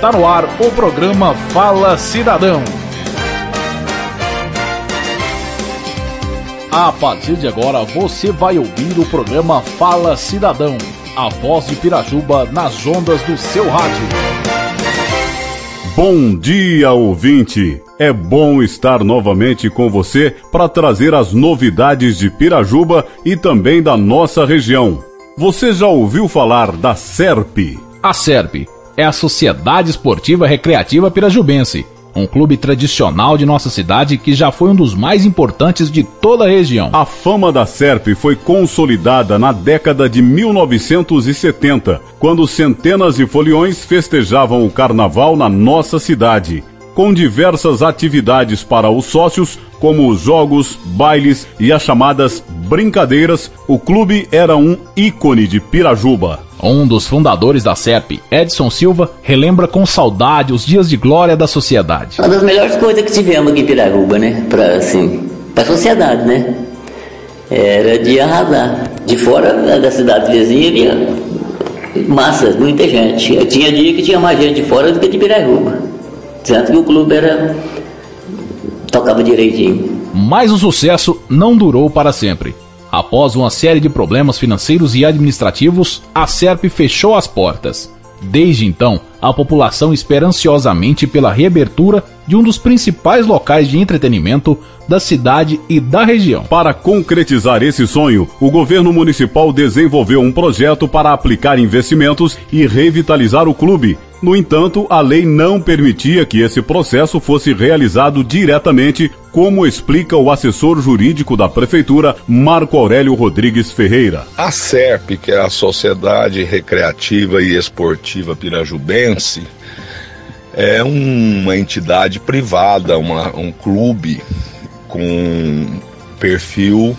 Está no ar o programa Fala Cidadão. A partir de agora você vai ouvir o programa Fala Cidadão, a voz de Pirajuba nas ondas do seu rádio. Bom dia, ouvinte! É bom estar novamente com você para trazer as novidades de Pirajuba e também da nossa região. Você já ouviu falar da SERP? A SERP é a Sociedade Esportiva Recreativa Pirajubense, um clube tradicional de nossa cidade que já foi um dos mais importantes de toda a região. A fama da SERP foi consolidada na década de 1970, quando centenas de foliões festejavam o carnaval na nossa cidade, com diversas atividades para os sócios, como os jogos, bailes e as chamadas brincadeiras. O clube era um ícone de Pirajuba. Um dos fundadores da SERP, Edson Silva, relembra com saudade os dias de glória da sociedade. Uma das melhores coisas que tivemos aqui em Pirajuba, né? Pra sociedade, né? Era de arrasar. De fora da cidade vizinha havia massas, muita gente. Tinha dia que tinha mais gente de fora do que de Pirajuba. Tanto que o clube tocava direitinho. Mas o sucesso não durou para sempre. Após uma série de problemas financeiros e administrativos, a SERP fechou as portas. Desde então, a população espera ansiosamente pela reabertura de um dos principais locais de entretenimento da cidade e da região. Para concretizar esse sonho, o governo municipal desenvolveu um projeto para aplicar investimentos e revitalizar o clube. No entanto, a lei não permitia que esse processo fosse realizado diretamente, como explica o assessor jurídico da Prefeitura, Marco Aurélio Rodrigues Ferreira. A SERP, que é a Sociedade Recreativa e Esportiva Pirajubense, é uma entidade privada, um clube com perfil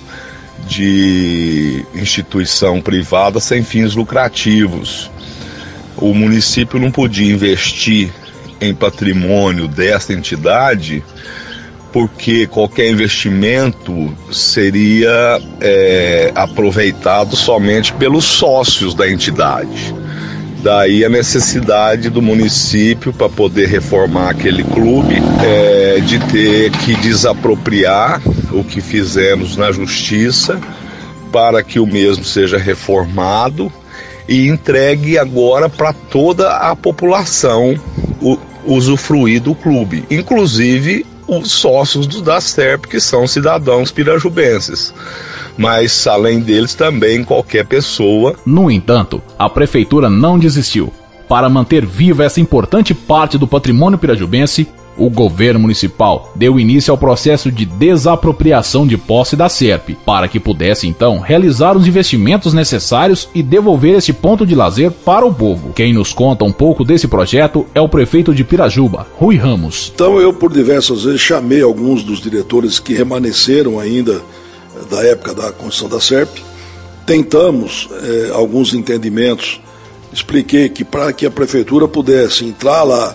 de instituição privada sem fins lucrativos. O município não podia investir em patrimônio dessa entidade porque qualquer investimento seria aproveitado somente pelos sócios da entidade. Daí a necessidade do município, para poder reformar aquele clube, de ter que desapropriar o que fizemos na justiça para que o mesmo seja reformado e entregue agora para toda a população usufruir do clube, inclusive os sócios da SERP, que são cidadãos pirajubenses. Mas, além deles, também qualquer pessoa. No entanto, a prefeitura não desistiu. Para manter viva essa importante parte do patrimônio pirajubense, o governo municipal deu início ao processo de desapropriação de posse da SERP, para que pudesse, então, realizar os investimentos necessários e devolver esse ponto de lazer para o povo. Quem nos conta um pouco desse projeto é o prefeito de Pirajuba, Rui Ramos. Então eu, por diversas vezes, chamei alguns dos diretores que remanesceram ainda da época da construção da SERP, tentamos alguns entendimentos, expliquei que para que a prefeitura pudesse entrar lá,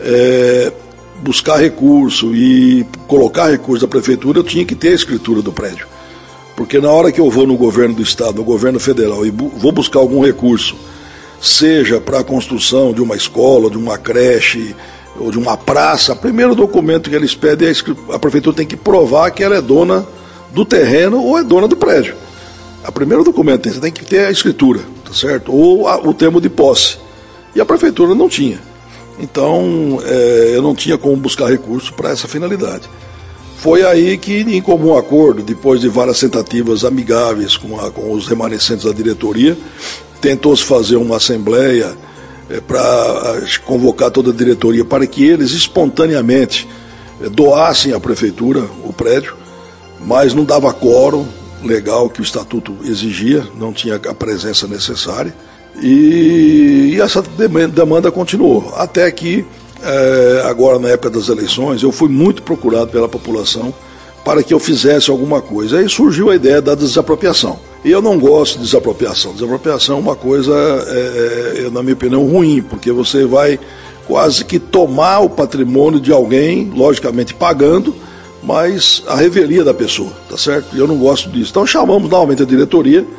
buscar recurso e colocar recurso da prefeitura, eu tinha que ter a escritura do prédio, porque na hora que eu vou no governo do estado, no governo federal, e vou buscar algum recurso, seja para a construção de uma escola, de uma creche ou de uma praça, o primeiro documento que eles pedem é a prefeitura tem que provar que ela é dona do terreno ou é dona do prédio. O primeiro documento você tem que ter a escritura, tá certo? Ou o termo de posse. E a prefeitura não tinha. Então, eu não tinha como buscar recurso para essa finalidade. Foi aí que, em comum acordo, depois de várias tentativas amigáveis com os remanescentes da diretoria, tentou-se fazer uma assembleia para convocar toda a diretoria para que eles espontaneamente doassem à prefeitura o prédio, mas não dava quórum legal que o estatuto exigia, não tinha a presença necessária, e essa demanda continuou, até que agora na época das eleições eu fui muito procurado pela população para que eu fizesse alguma coisa. Aí surgiu a ideia da desapropriação, e eu não gosto de desapropriação. Desapropriação é uma coisa, na minha opinião, ruim, porque você vai quase que tomar o patrimônio de alguém, logicamente pagando, mas a revelia da pessoa, tá certo? E eu não gosto disso. Então chamamos novamente a diretoria,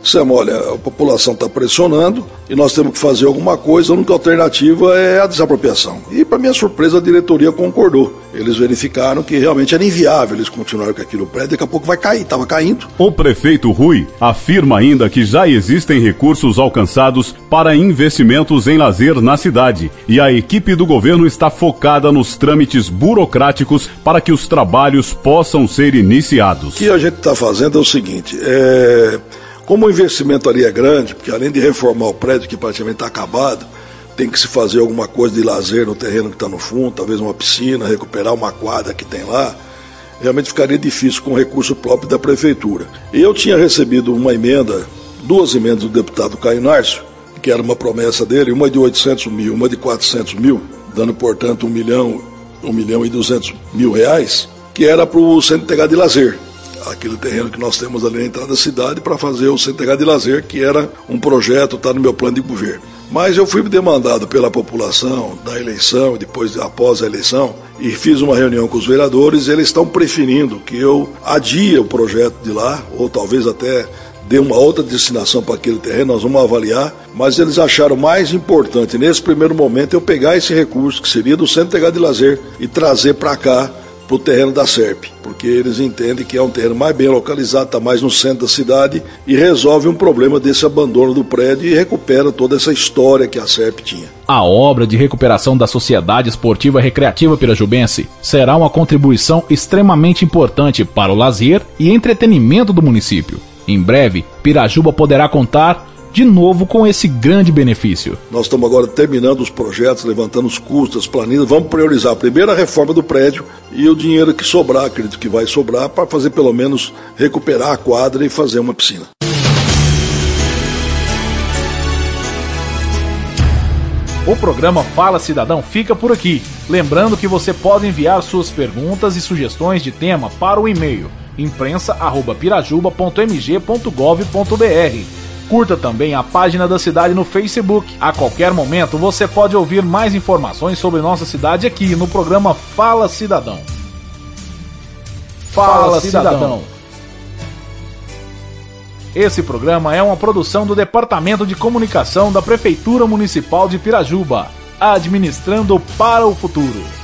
Dissemos, olha, a população está pressionando e nós temos que fazer alguma coisa, a única alternativa é a desapropriação. E, para minha surpresa, a diretoria concordou. Eles verificaram que realmente era inviável eles continuarem com aquilo prédio, daqui a pouco vai cair, estava caindo. O prefeito Rui afirma ainda que já existem recursos alcançados para investimentos em lazer na cidade e a equipe do governo está focada nos trâmites burocráticos para que os trabalhos possam ser iniciados. O que a gente está fazendo é o seguinte, como o investimento ali é grande, porque além de reformar o prédio que praticamente está acabado, tem que se fazer alguma coisa de lazer no terreno que está no fundo, talvez uma piscina, recuperar uma quadra que tem lá, realmente ficaria difícil com o recurso próprio da prefeitura. E eu tinha recebido uma emenda, 2 emendas do deputado Caio Nárcio, que era uma promessa dele, uma de 800 mil, uma de 400 mil, dando, portanto, 1.200.000 reais, que era para o Centro Integrado de Lazer, aquele terreno que nós temos ali na entrada da cidade para fazer o Centro Integrado de Lazer, que era um projeto, está no meu plano de governo. Mas eu fui demandado pela população da eleição, depois após a eleição, e fiz uma reunião com os vereadores, eles estão preferindo que eu adie o projeto de lá, ou talvez até dê uma outra destinação para aquele terreno, nós vamos avaliar, mas eles acharam mais importante, nesse primeiro momento, eu pegar esse recurso, que seria do Centro Integrado de Lazer, e trazer para cá, para o terreno da SERP, porque eles entendem que é um terreno mais bem localizado, está mais no centro da cidade e resolve um problema desse abandono do prédio e recupera toda essa história que a SERP tinha. A obra de recuperação da Sociedade Esportiva Recreativa Pirajubense será uma contribuição extremamente importante para o lazer e entretenimento do município. Em breve, Pirajuba poderá contar de novo com esse grande benefício. Nós estamos agora terminando os projetos, levantando os custos, as planilhas, vamos priorizar primeiro a reforma do prédio e o dinheiro que sobrar, acredito que vai sobrar, para fazer pelo menos recuperar a quadra e fazer uma piscina. O programa Fala Cidadão fica por aqui. Lembrando que você pode enviar suas perguntas e sugestões de tema para o e-mail imprensa@pirajuba.mg.gov.br. Curta também a página da cidade no Facebook. A qualquer momento você pode ouvir mais informações sobre nossa cidade aqui no programa Fala Cidadão. Fala Cidadão. Esse programa é uma produção do Departamento de Comunicação da Prefeitura Municipal de Pirajuba, administrando para o futuro.